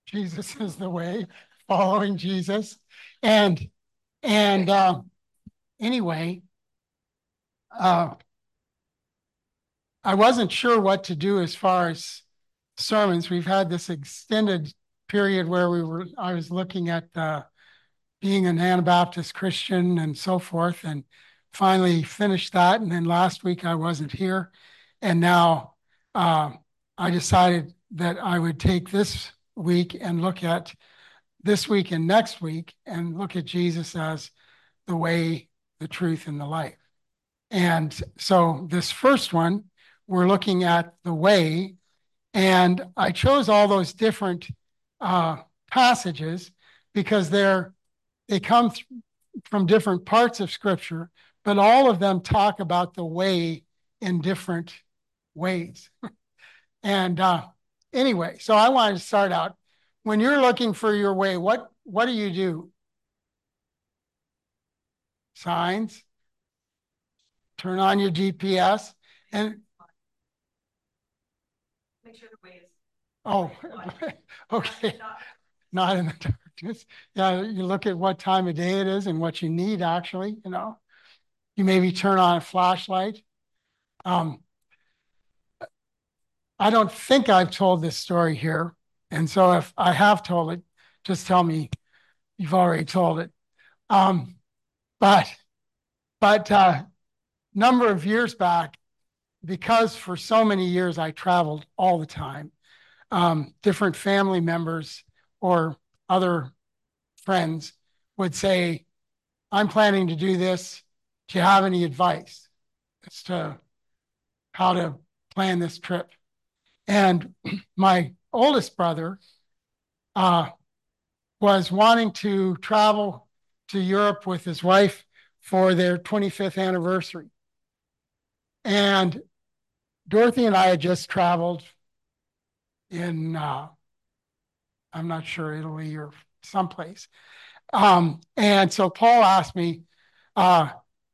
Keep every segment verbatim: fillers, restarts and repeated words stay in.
Jesus is the way, following Jesus. And and uh, anyway, uh, I wasn't sure what to do as far as sermons. We've had this extended period where we were I was looking at uh, being an Anabaptist Christian and so forth, and finally finished that. And then last week I wasn't here, and now uh, I decided that I would take this week and look at this week and next week and look at Jesus as the way, the truth, and the life. And so this first one, we're looking at the way, and I chose all those different uh, passages because they're they come th- from different parts of Scripture, but all of them talk about the way in different ways. And uh, anyway, so I wanted to start out. When you're looking for your way, what what do you do? Signs. Turn on your G P S and make sure the way is. Oh, okay. Not in the darkness. Yeah, you look at what time of day it is and what you need, actually, you know. You maybe turn on a flashlight. Um, I don't think I've told this story here. And so if I have told it, just tell me you've already told it. Um, but but uh, number of years back, because for so many years I traveled all the time, um, different family members or other friends would say, I'm planning to do this. Do you have any advice as to how to plan this trip? And my oldest brother uh, was wanting to travel to Europe with his wife for their twenty-fifth anniversary. And Dorothy and I had just traveled in, uh, I'm not sure, Italy or someplace. Um, and so Paul asked me, uh,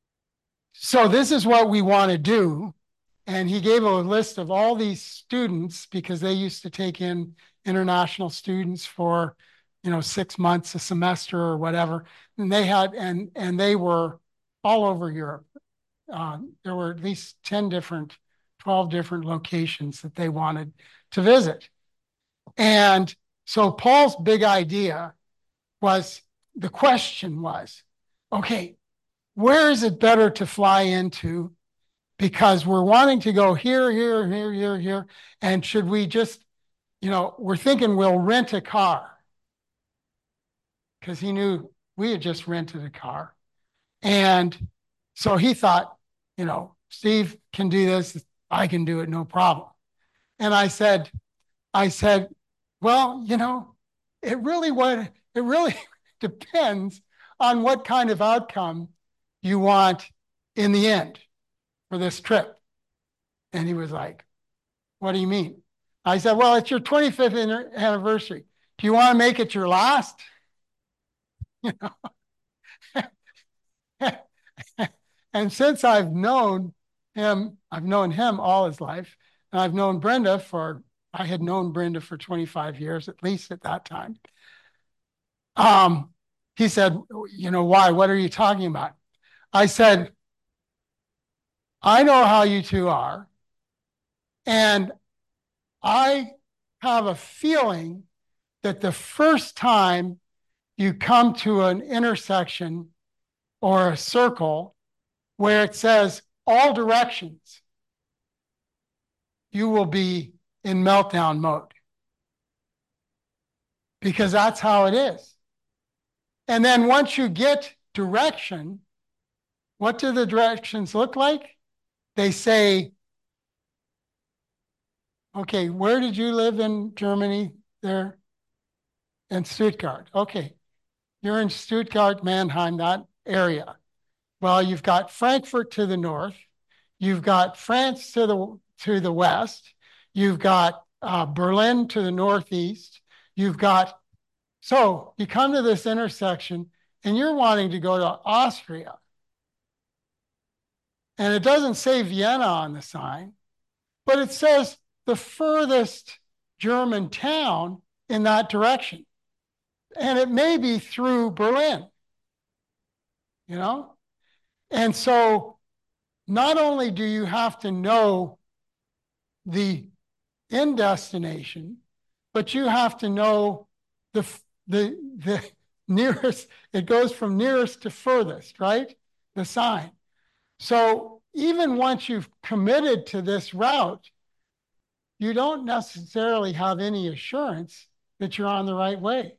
so this is what we want to do. And he gave a list of all these students because they used to take in international students for, you know, six months, a semester or whatever. And they had, and, and they were all over Europe. Uh, there were at least ten different, twelve different locations that they wanted to visit. And so Paul's big idea was, the question was, okay, where is it better to fly into? Because we're wanting to go here, here, here, here, here. And should we just, you know, we're thinking we'll rent a car. Because he knew we had just rented a car. And so he thought, you know, Steve can do this. I can do it, no problem. And I said, I said, well, you know, it really what it really depends on what kind of outcome you want in the end for this trip. And he was like, what do you mean? I said, well, it's your twenty-fifth anniversary. Do you want to make it your last? You know? And since I've known him, I've known him all his life, and I've known Brenda for, I had known Brenda for twenty-five years, at least at that time. Um, he said, you know, why? What are you talking about? I said, I know how you two are. And I have a feeling that the first time you come to an intersection or a circle where it says all directions, you will be in meltdown mode. Because that's how it is. And then once you get direction, what do the directions look like? They say, okay, where did you live in Germany there? In Stuttgart. Okay, you're in Stuttgart, Mannheim, that area. Well, you've got Frankfurt to the north. You've got France to the, to the west. You've got uh, Berlin to the northeast. You've got, so you come to this intersection and you're wanting to go to Austria. And it doesn't say Vienna on the sign, but it says the furthest German town in that direction. And it may be through Berlin, you know? And so not only do you have to know the end destination, but you have to know the, the, the nearest, it goes from nearest to furthest, right? The sign. So even once you've committed to this route, you don't necessarily have any assurance that you're on the right way.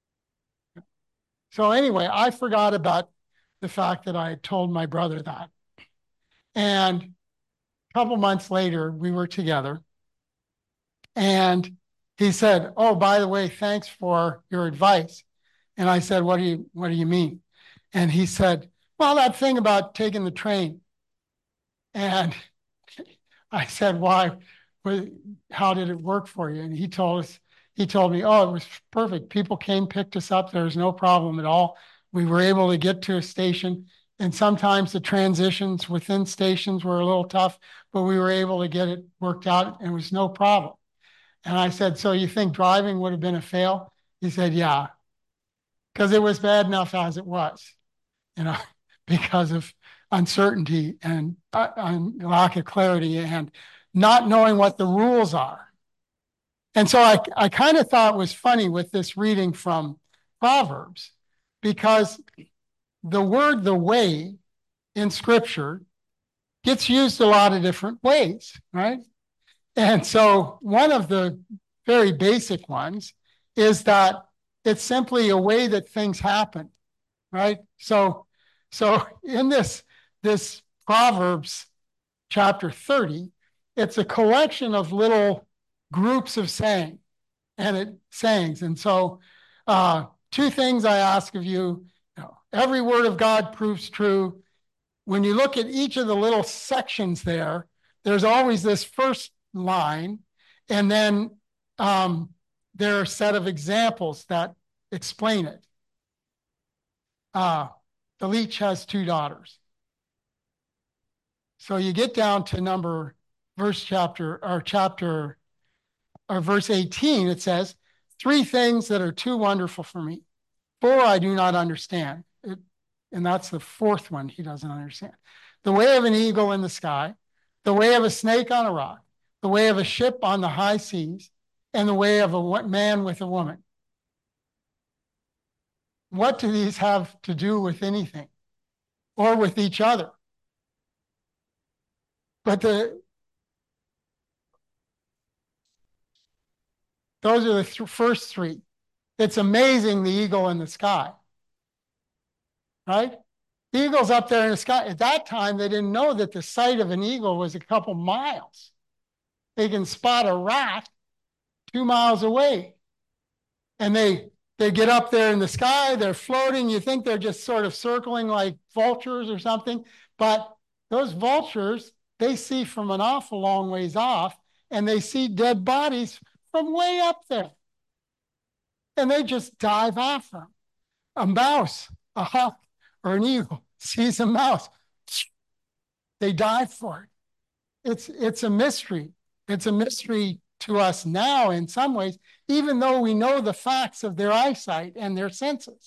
So anyway, I forgot about the fact that I had told my brother that. And a couple months later, we were together. And he said, "Oh, by the way, thanks for your advice." And I said, what do you, what do you mean? And he said, "Well, that thing about taking the train." And I said, "Why? How did it work for you?" And he told us, he told me, "Oh, it was perfect. People came, picked us up. There was no problem at all. We were able to get to a station. And sometimes the transitions within stations were a little tough, but we were able to get it worked out and it was no problem." And I said, "So you think driving would have been a fail?" He said, "Yeah, because it was bad enough as it was, you know, because of uncertainty and, uh, and lack of clarity and not knowing what the rules are." And so I, I kind of thought it was funny with this reading from Proverbs, because the word "the way" in Scripture gets used a lot of different ways, right? And so one of the very basic ones is that it's simply a way that things happen, right? So, so in this, this Proverbs chapter thirty, it's a collection of little groups of saying and it sayings. And so uh, two things I ask of you, you know, every word of God proves true. When you look at each of the little sections there, there's always this first line, and then um, there are a set of examples that explain it. Uh, the leech has two daughters. So you get down to number verse chapter or chapter or verse eighteen, it says, "Three things that are too wonderful for me. Four I do not understand." It, and that's the fourth one he doesn't understand. "The way of an eagle in the sky, the way of a snake on a rock, the way of a ship on the high seas, and the way of a man with a woman." What do these have to do with anything or with each other? But the those are the th- first three. It's amazing, the eagle in the sky, right? The eagle's up there in the sky. At that time, they didn't know that the sight of an eagle was a couple miles. They can spot a rat two miles away. And they they get up there in the sky, they're floating. You think they're just sort of circling like vultures or something. But those vultures, they see from an awful long ways off, and they see dead bodies from way up there. And they just dive after them. A mouse, a hawk, or an eagle sees a mouse. They dive for it. It's, it's a mystery. It's a mystery to us now in some ways, even though we know the facts of their eyesight and their senses.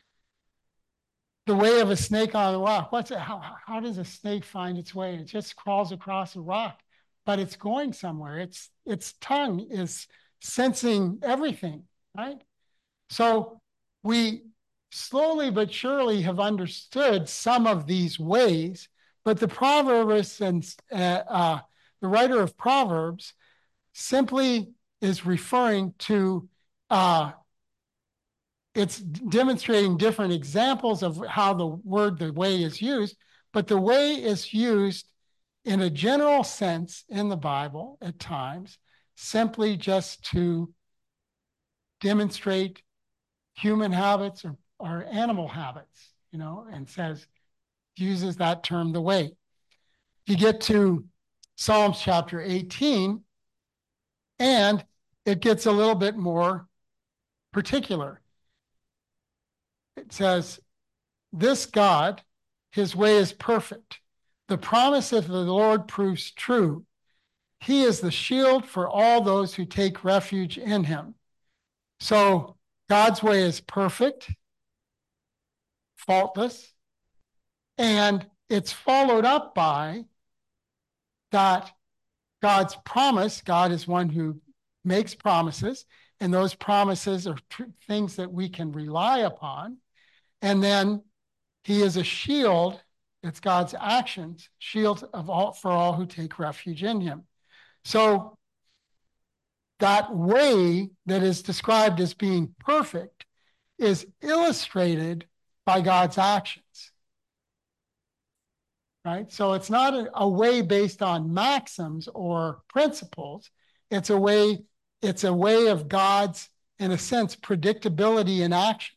The way of a snake on a rock. What's it, how, how does a snake find its way? It just crawls across a rock, but it's going somewhere. Its, its tongue is sensing everything, right? So we slowly but surely have understood some of these ways, but the Proverbs and uh, uh, the writer of Proverbs simply is referring to, uh, it's demonstrating different examples of how the word "the way" is used, but the way is used in a general sense in the Bible at times, simply just to demonstrate human habits or, or animal habits, you know, and says, uses that term "the way." You get to Psalms chapter eighteen, and it gets a little bit more particular. It says, "This God, his way is perfect. The promise of the Lord proves true. He is the shield for all those who take refuge in him." So God's way is perfect, faultless, and it's followed up by that God's promise. God is one who makes promises, and those promises are tr- things that we can rely upon. And then he is a shield. It's God's actions, shield of all for all who take refuge in him. So that way that is described as being perfect is illustrated by God's actions. Right? So it's not a, a way based on maxims or principles. It's a way, it's a way of God's, in a sense, predictability in action.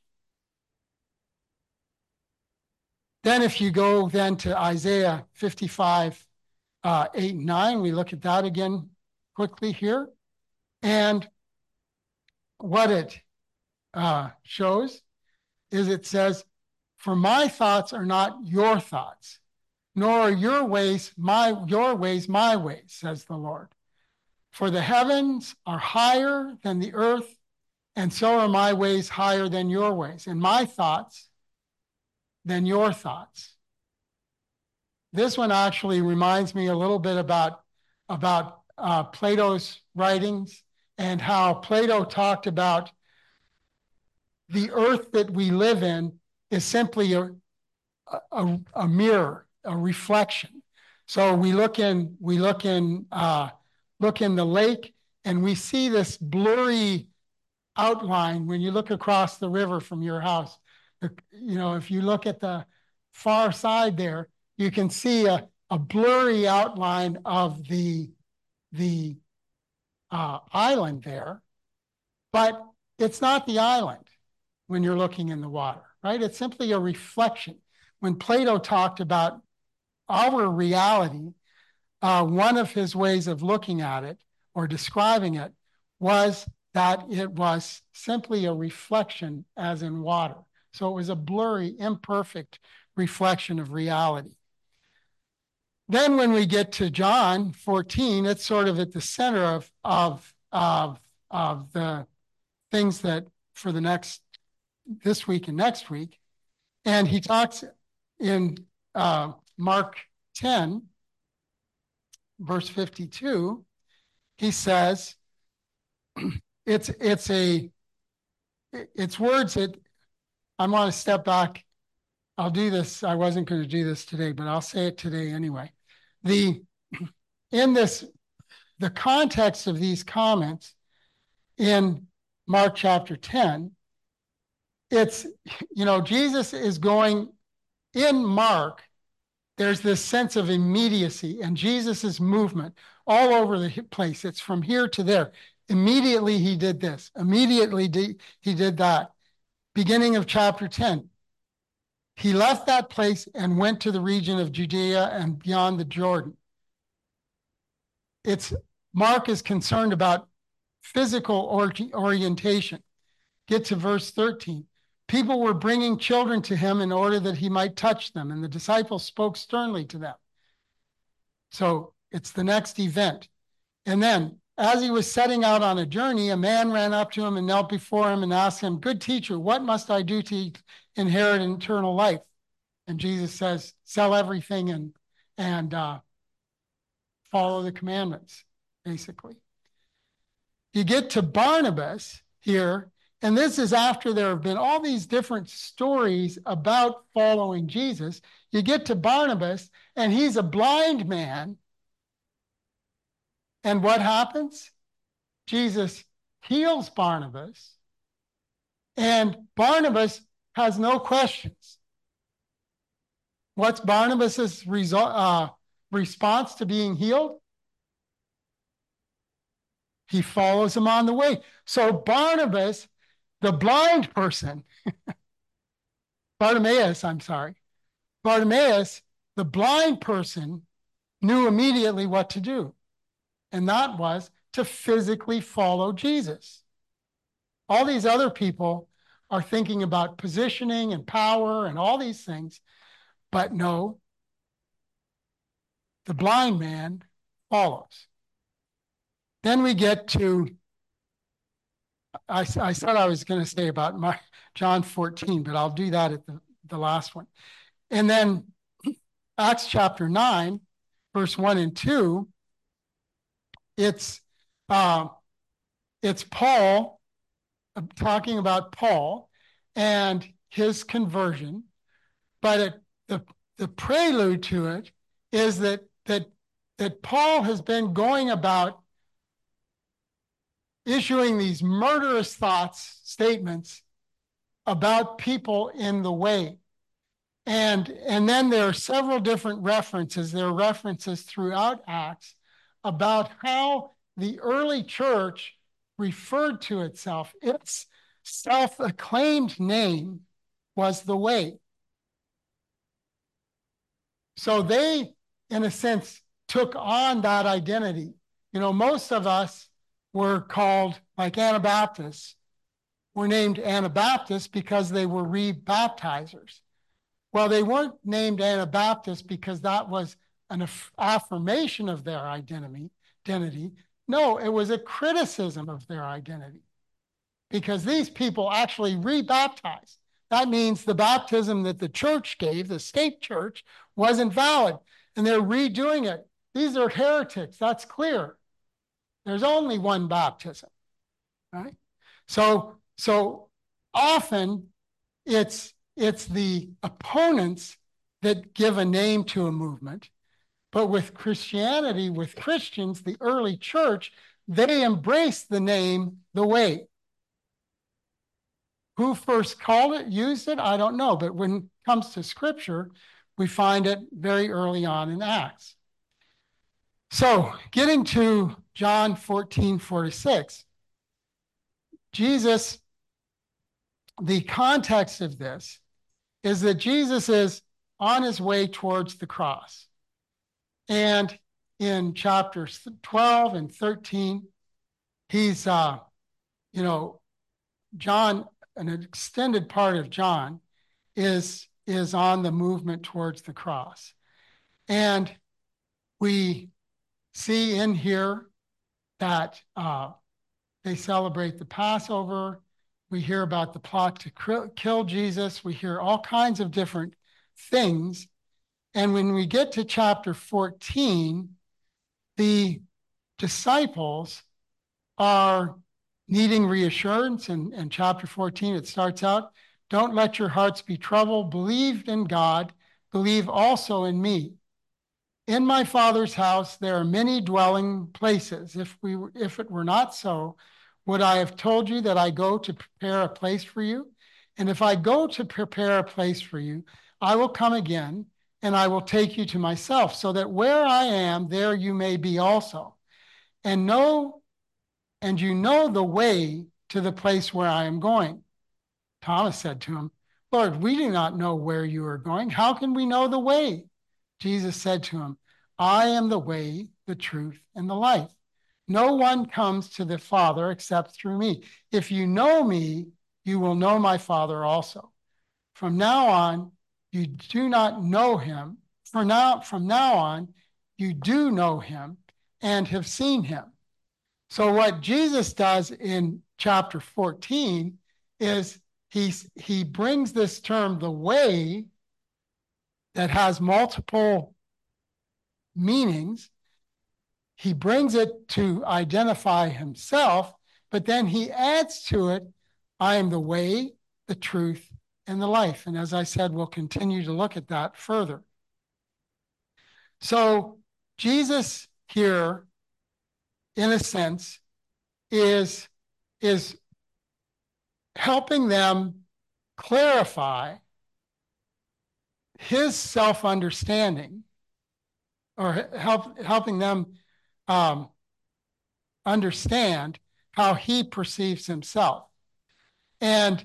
Then if you go then to Isaiah fifty-five, uh, eight and nine, we look at that again quickly here. And what it uh, shows is it says, for my thoughts are not your thoughts, nor are your ways my your ways my ways, says the Lord. For the heavens are higher than the earth, and so are my ways higher than your ways, and my thoughts than your thoughts. This one actually reminds me a little bit about, about uh, Plato's writings and how Plato talked about the earth that we live in is simply a, a, a mirror, a reflection. So we look in, we look in, uh, look in the lake, and we see this blurry outline when you look across the river from your house. You know, if you look at the far side there, you can see a, a blurry outline of the, the uh, island there, but it's not the island when you're looking in the water, right? It's simply a reflection. When Plato talked about our reality, uh, one of his ways of looking at it or describing it was that it was simply a reflection as in water. So it was a blurry, imperfect reflection of reality. Then when we get to John fourteen, it's sort of at the center of, of, of, of the things that for the next, this week and next week. And he talks in uh, Mark ten, verse fifty-two, he says, it's, it's a, it's words that I want to step back. I'll do this. I wasn't going to do this today, but I'll say it today anyway. The, in this, the context of these comments in Mark chapter ten, it's, you know, Jesus is going in Mark, there's this sense of immediacy and Jesus's movement all over the place. It's from here to there. Immediately he did this. Immediately he did that. Beginning of chapter ten. He left that place and went to the region of Judea and beyond the Jordan. It's Mark is concerned about physical or, orientation. Get to verse thirteen. People were bringing children to him in order that he might touch them, and the disciples spoke sternly to them. So it's the next event. And then, as he was setting out on a journey, a man ran up to him and knelt before him and asked him, "Good teacher, what must I do to inherit eternal life?" And Jesus says, "Sell everything and, and uh, follow the commandments," basically. You get to Barnabas here, and this is after there have been all these different stories about following Jesus. You get to Barnabas, and he's a blind man. And what happens? Jesus heals Barnabas, and Barnabas has no questions. What's Barnabas's result, uh, response to being healed? He follows him on the way. So Barnabas, the blind person, Bartimaeus, I'm sorry, Bartimaeus, the blind person, knew immediately what to do. And that was to physically follow Jesus. All these other people are thinking about positioning and power and all these things. But no, the blind man follows. Then we get to I, I said I was going to say about my John fourteen, but I'll do that at the, the last one. And then Acts chapter nine, verse one and two, it's uh, it's Paul uh, talking about Paul and his conversion, but it, the the prelude to it is that that that Paul has been going about issuing these murderous thoughts, statements about people in the way. And, and then there are several different references. There are references throughout Acts about how the early church referred to itself. Its self-acclaimed name was the Way. So they, in a sense, took on that identity. You know, most of us were called, like Anabaptists, were named Anabaptists because they were rebaptizers. Well, they weren't named Anabaptists because that was an aff- affirmation of their identity. identity. No, it was a criticism of their identity because these people actually rebaptized. That means the baptism that the church gave, the state church, wasn't valid, and they're redoing it. These are heretics. That's clear. There's only one baptism, right? So, so often it's it's the opponents that give a name to a movement. But with Christianity, with Christians, the early church, they embraced the name the Way. Who first called it, used it, I don't know. But when it comes to scripture, we find it very early on in Acts. So getting to John fourteen forty-six, Jesus, the context of this is that Jesus is on his way towards the cross. And in chapters twelve and thirteen, he's, uh, you know, John, an extended part of John is, is on the movement towards the cross. And we see in here that uh, they celebrate the Passover. We hear about the plot to kill Jesus. We hear all kinds of different things. And when we get to chapter fourteen, the disciples are needing reassurance. And in chapter fourteen, it starts out, don't let your hearts be troubled. Believe in God. Believe also in me. In my Father's house, there are many dwelling places. If we, if it were not so, would I have told you that I go to prepare a place for you? And if I go to prepare a place for you, I will come again and I will take you to myself, so that where I am, there you may be also. And know, and you know the way to the place where I am going. Thomas said to him, Lord, we do not know where you are going. How can we know the way? Jesus said to him, I am the way, the truth, and the life. No one comes to the Father except through me. If you know me, you will know my Father also. From now on, you do not know him. For now, from now on, you do know him and have seen him. So what Jesus does in chapter fourteen is he's, he brings this term, the way, that has multiple meanings. He brings it to identify himself, but then he adds to it, I am the way, the truth, and the life. And as I said, we'll continue to look at that further. So Jesus here, in a sense, is, is helping them clarify his self-understanding, or help, helping them um, understand how he perceives himself. And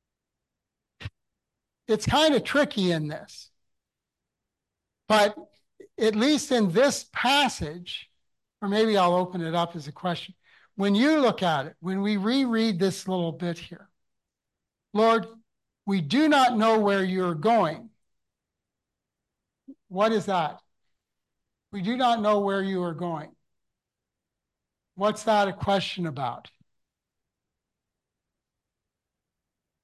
it's kind of tricky in this, but at least in this passage, or maybe I'll open it up as a question. When you look at it, when we reread this little bit here, Lord, we do not know where you're going. What is that? We do not know where you are going. What's that a question about?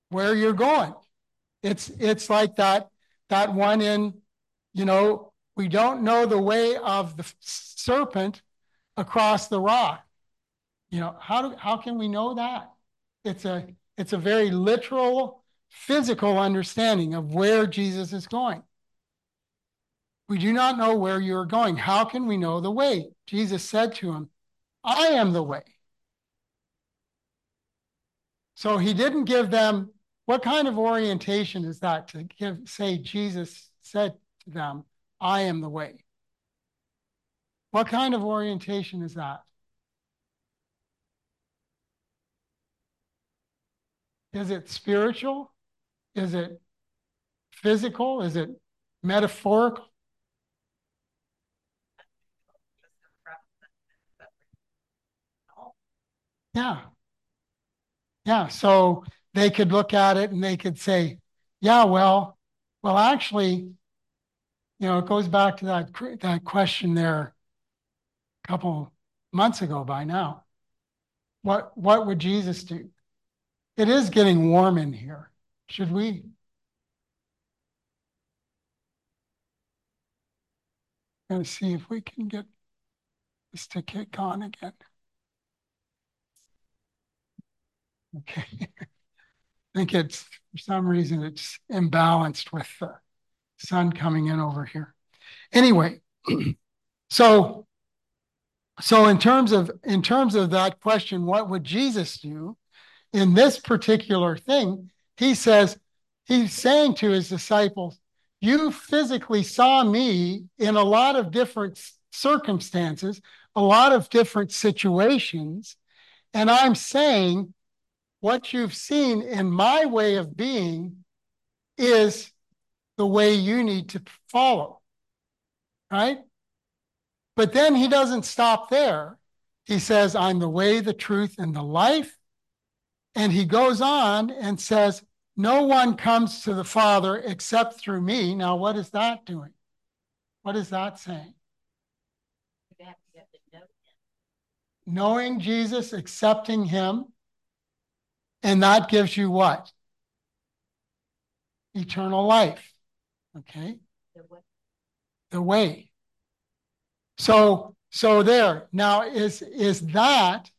where you're going. It's it's like that that one in, you know, we don't know the way of the serpent across the rock. You know, how do how can we know that? It's a it's a very literal, physical understanding of where Jesus is going. We do not know where you're going. How can we know the way? Jesus said to him, I am the way. So he didn't give them, what kind of orientation is that to give, say Jesus said to them, I am the way? What kind of orientation is that? Is it spiritual? Is it physical? Is it metaphorical? Yeah. Yeah. So they could look at it and they could say, yeah, well, well, actually, you know, it goes back to that, that question there a couple months ago by now. What, what would Jesus do? It is getting warm in here. Should we? Going to see if we can get this to kick on again. Okay. I think it's, for some reason, it's imbalanced with the sun coming in over here. Anyway, so so in terms of in terms of that question, what would Jesus do in this particular thing? He says, he's saying to his disciples, you physically saw me in a lot of different circumstances, a lot of different situations, and I'm saying what you've seen in my way of being is the way you need to follow, right? But then he doesn't stop there. He says, I'm the way, the truth, and the life. And he goes on and says, no one comes to the Father except through me. Now, what is that doing? What is that saying? You have to get to know him. Knowing Jesus, accepting him, and that gives you what? Eternal life. Okay? The way. The way. So, so there. Now, is, is that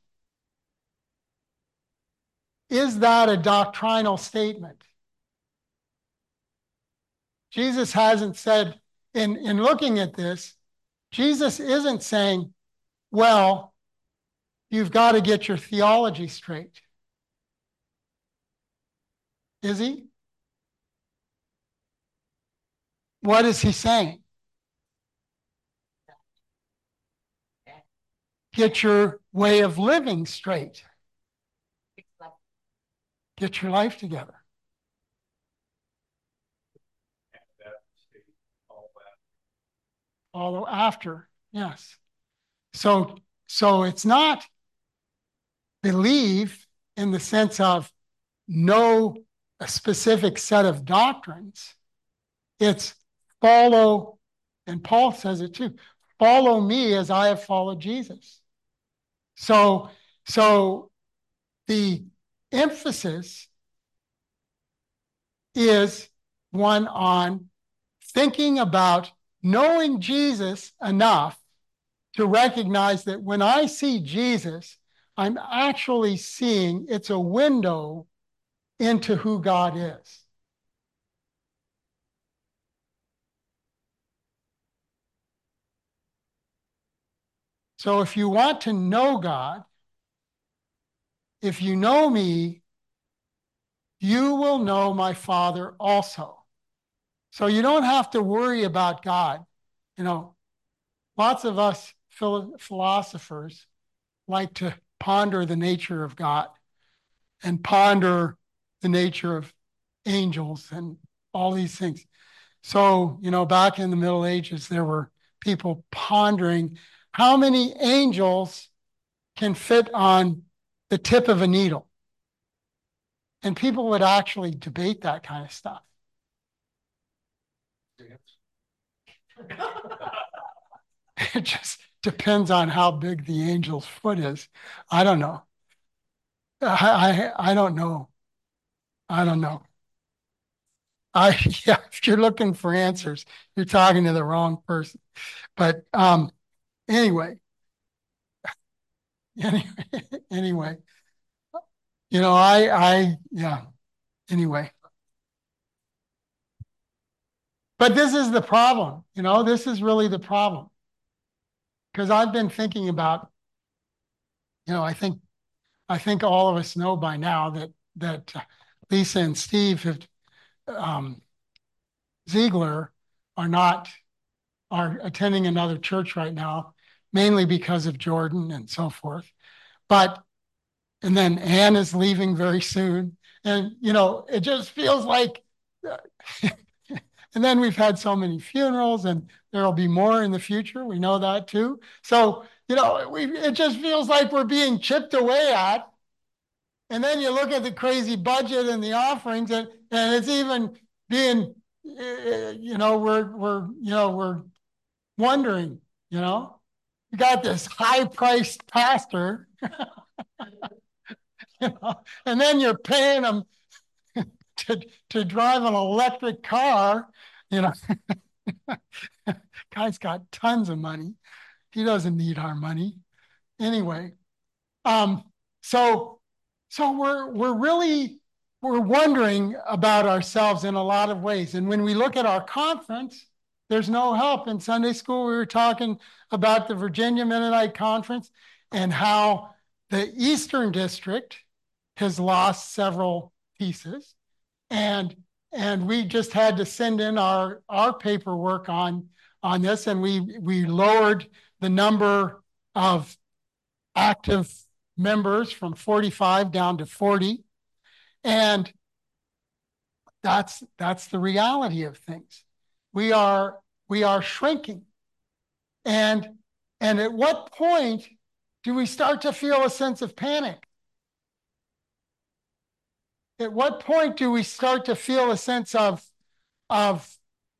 is that a doctrinal statement? Jesus hasn't said, in, in looking at this, Jesus isn't saying, well, you've got to get your theology straight. Is he? What is he saying? Get your way of living straight. Get your life together. Although after, yes. So, so it's not believe in the sense of know a specific set of doctrines. It's follow, and Paul says it too, follow me as I have followed Jesus. So, so the emphasis is one on thinking about knowing Jesus enough to recognize that when I see Jesus, I'm actually seeing it's a window into who God is. So if you want to know God, if you know me, you will know my Father also. So you don't have to worry about God. You know, lots of us philosophers like to ponder the nature of God and ponder the nature of angels and all these things. So, you know, back in the Middle Ages, there were people pondering how many angels can fit on the tip of a needle. And people would actually debate that kind of stuff. It just depends on how big the angel's foot is. I don't know. I, I, I don't know. I don't know. I yeah, if you're looking for answers, you're talking to the wrong person. But um, anyway, anyway, anyway, you know, I I yeah. Anyway, but this is the problem. You know, this is really the problem because I've been thinking about. You know, I think I think all of us know by now that that Lisa and Steve have um, Ziegler are not are attending another church right now, mainly because of Jordan and so forth. But and then Anne is leaving very soon, and you know it just feels like. And then we've had so many funerals, and there'll be more in the future. We know that too. So you know, we it just feels like we're being chipped away at. And then you look at the crazy budget and the offerings, and, and it's even being, uh, you know, we're we're you know we're wondering, you know, you got this high-priced pastor, you know, and then you're paying him to to drive an electric car, you know. Guy's got tons of money. He doesn't need our money anyway. Um, so so we're we're really we're wondering about ourselves in a lot of ways. And when we look at our conference, there's no help. In Sunday school, we were talking about the Virginia Mennonite Conference and how the Eastern District has lost several pieces. And and we just had to send in our our paperwork on on this, and we we lowered the number of active members from forty-five down to forty. And that's that's the reality of things. We are we are shrinking. And and at what point do we start to feel a sense of panic? At what point do we start to feel a sense of of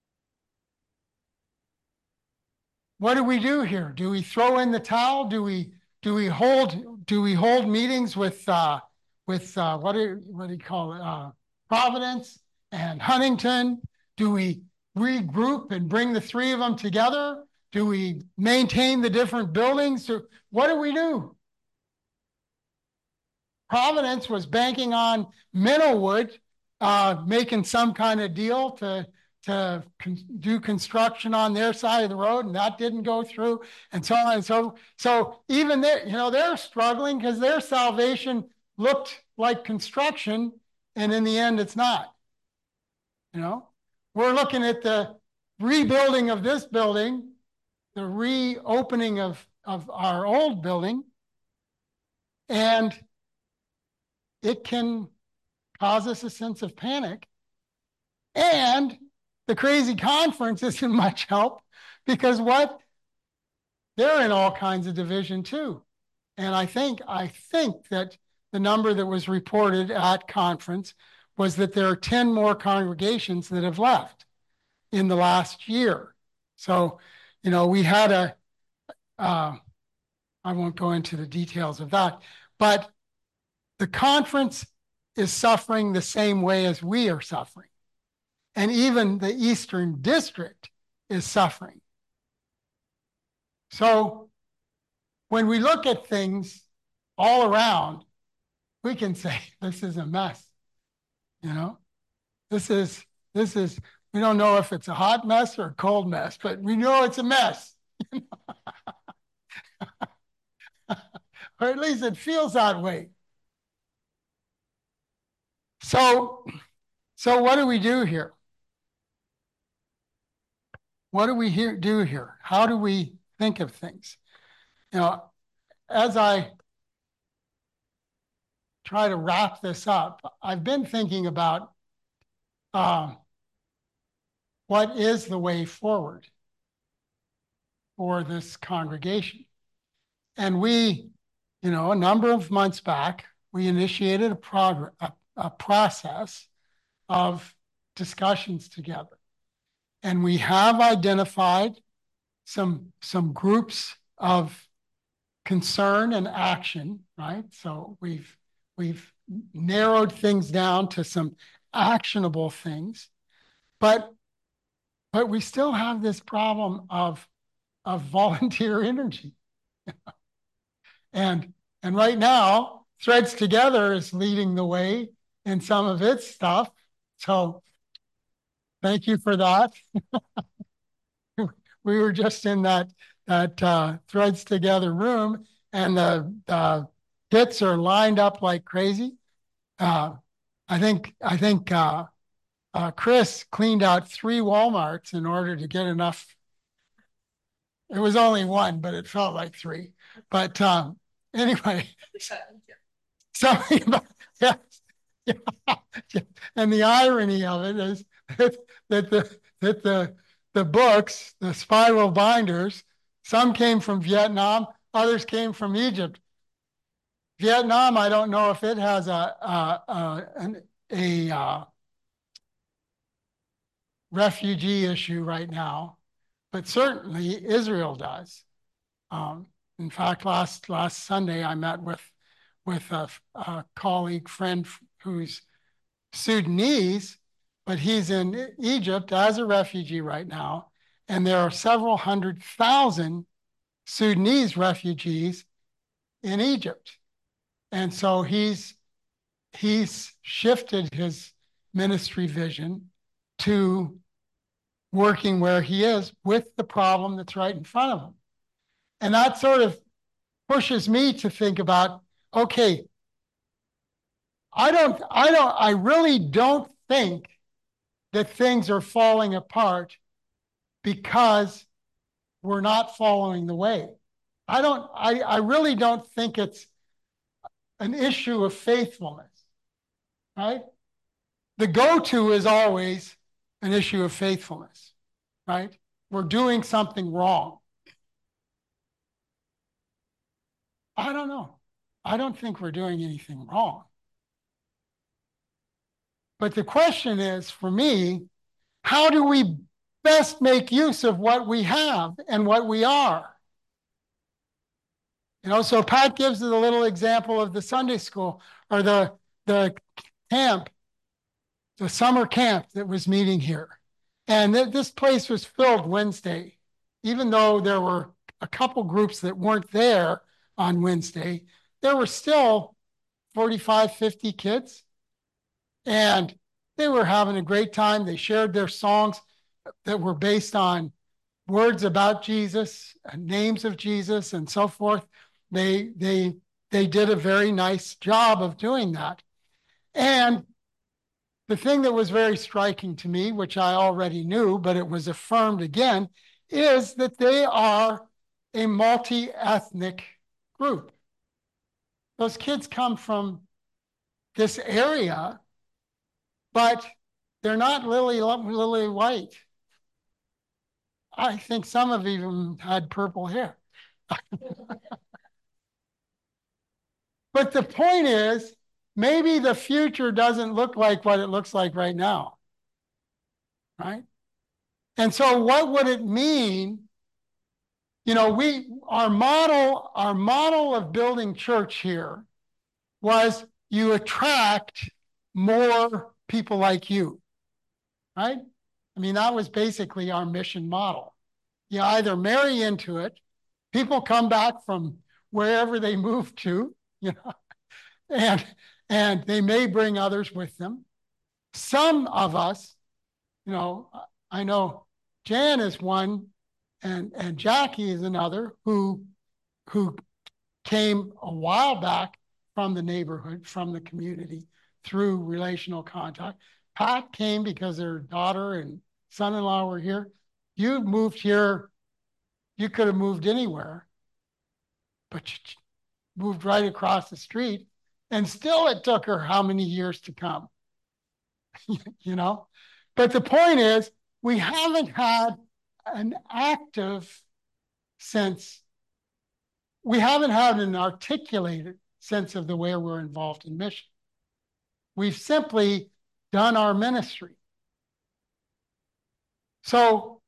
what do we do here? Do we throw in the towel? Do we do we hold do we hold meetings with uh, with uh, what do what do you call it? Uh, Providence and Huntington? Do we regroup and bring the three of them together? Do we maintain the different buildings? Or what do we do? Providence was banking on Minnowwood uh, making some kind of deal to to con do construction on their side of the road, and that didn't go through, and so on and so. So even there, you know, they're struggling because their salvation looked like construction, and in the end, it's not. You know, we're looking at the rebuilding of this building, the reopening of of our old building, and it can cause us a sense of panic. And the crazy conference isn't much help because what? They're in all kinds of division too. And I think, I think that the number that was reported at conference was that there are ten more congregations that have left in the last year. So, you know, we had a, uh, I won't go into the details of that, but the conference is suffering the same way as we are suffering. And even the Eastern District is suffering. So when we look at things all around, we can say, this is a mess. You know, this is, this is, we don't know if it's a hot mess or a cold mess, but we know it's a mess. Or at least it feels that way. So, so what do we do here? What do we here, do here? How do we think of things? You know, as I try to wrap this up, I've been thinking about uh, what is the way forward for this congregation. And we, you know, a number of months back, we initiated a, prog- a, a process of discussions together. And we have identified some, some groups of concern and action, right? So we've we've narrowed things down to some actionable things, but but we still have this problem of of volunteer energy. and and right now, Threads Together is leading the way in some of its stuff. So thank you for that. We were just in that that uh, Threads Together room, and the uh, hits are lined up like crazy. Uh, I think I think uh, uh, Chris cleaned out three Walmarts in order to get enough. It was only one, but it felt like three. But um, anyway, something about yeah, yeah, yeah. And the irony of it is that, that the that the the books, the spiral binders, some came from Vietnam, others came from Egypt. Vietnam, I don't know if it has a a a, a, a refugee issue right now, but certainly Israel does. Um, in fact, last last Sunday I met with with a, a colleague friend who's Sudanese, but he's in Egypt as a refugee right now, and there are several hundred thousand Sudanese refugees in Egypt, and so he's he's shifted his ministry vision to working where he is with the problem that's right in front of him. And that sort of pushes me to think about, okay, I don't, I don't, I really don't think that things are falling apart because we're not following the way. I don't, I, I really don't think it's an issue of faithfulness, right? The go-to is always an issue of faithfulness, right? We're doing something wrong. I don't know. I don't think we're doing anything wrong. But the question is, for me, how do we best make use of what we have and what we are? You know, so Pat gives us a little example of the Sunday school or the, the camp, the summer camp that was meeting here. And th this place was filled Wednesday, even though there were a couple groups that weren't there on Wednesday, there were still forty-five, fifty kids. And they were having a great time. They shared their songs that were based on words about Jesus, names of Jesus, and so forth. They, they, they did a very nice job of doing that. And the thing that was very striking to me, which I already knew, but it was affirmed again, is that they are a multi-ethnic group. Those kids come from this area, but they're not lily, lily white. I think some of even had purple hair. But the point is, maybe the future doesn't look like what it looks like right now, right? And so what would it mean? You know, we, our model, our model of building church here was you attract more people like you, right? I mean, that was basically our mission model. You either marry into it, people come back from wherever they moved to, you know, and, and they may bring others with them. Some of us, you know, I know Jan is one and, and Jackie is another who, who came a while back from the neighborhood, from the community through relational contact. Pat came because her daughter and son-in-law were here. You moved here, you could have moved anywhere, but you moved right across the street, and still it took her how many years to come, you know? But the point is, we haven't had an active sense, we haven't had an articulated sense of the way we're involved in mission. We've simply done our ministry. So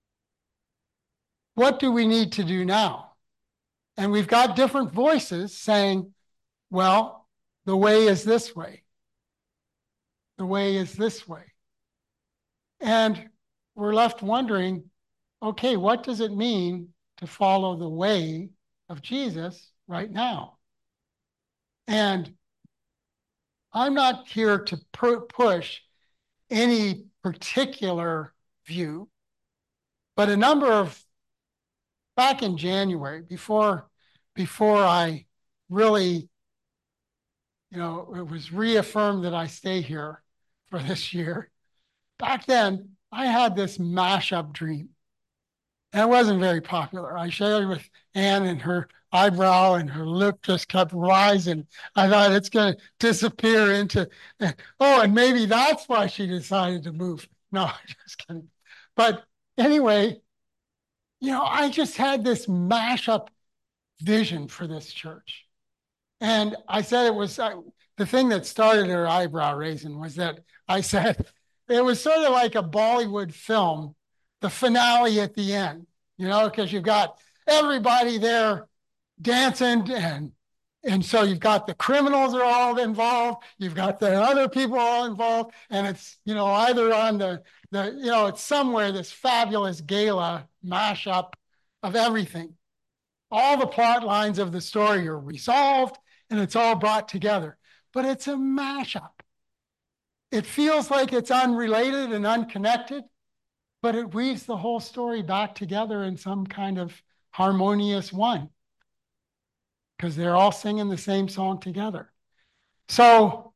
what do we need to do now? And we've got different voices saying, well, the way is this way. The way is this way. And we're left wondering, okay, what does it mean to follow the way of Jesus right now? And I'm not here to push any particular view, but a number of, back in January, before, before I really, you know, it was reaffirmed that I stay here for this year. Back then, I had this mashup dream. And it wasn't very popular. I shared it with Anne, and her eyebrow and her lip just kept rising. I thought it's going to disappear into, oh, and maybe that's why she decided to move. No, just kidding. But anyway, you know, I just had this mashup vision for this church. And I said it was, uh, the thing that started her eyebrow raising was that I said it was sort of like a Bollywood film, the finale at the end, you know, because you've got everybody there dancing, and and so you've got the criminals are all involved, you've got the other people all involved, and it's, you know, either on the, the you know, it's somewhere this fabulous gala mashup of everything. All the plot lines of the story are resolved, and it's all brought together. But it's a mashup. It feels like it's unrelated and unconnected, but it weaves the whole story back together in some kind of harmonious one, because they're all singing the same song together. So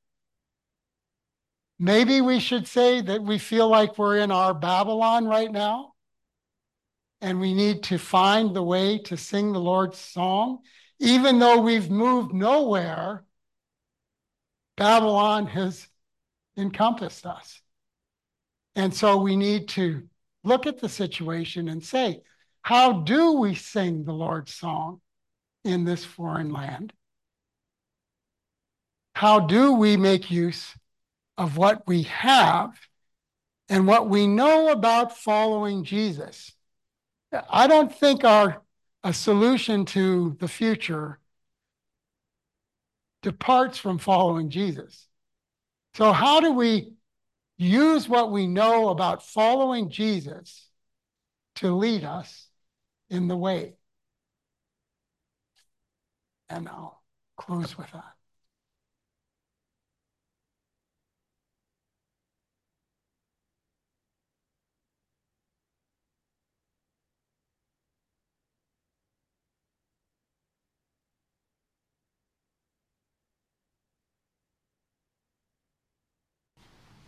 maybe we should say that we feel like we're in our Babylon right now, and we need to find the way to sing the Lord's song. Even though we've moved nowhere, Babylon has encompassed us. And so we need to look at the situation and say, how do we sing the Lord's song in this foreign land? How do we make use of what we have and what we know about following Jesus? I don't think our a solution to the future departs from following Jesus. So how do we use what we know about following Jesus to lead us in the way? And I'll close with that.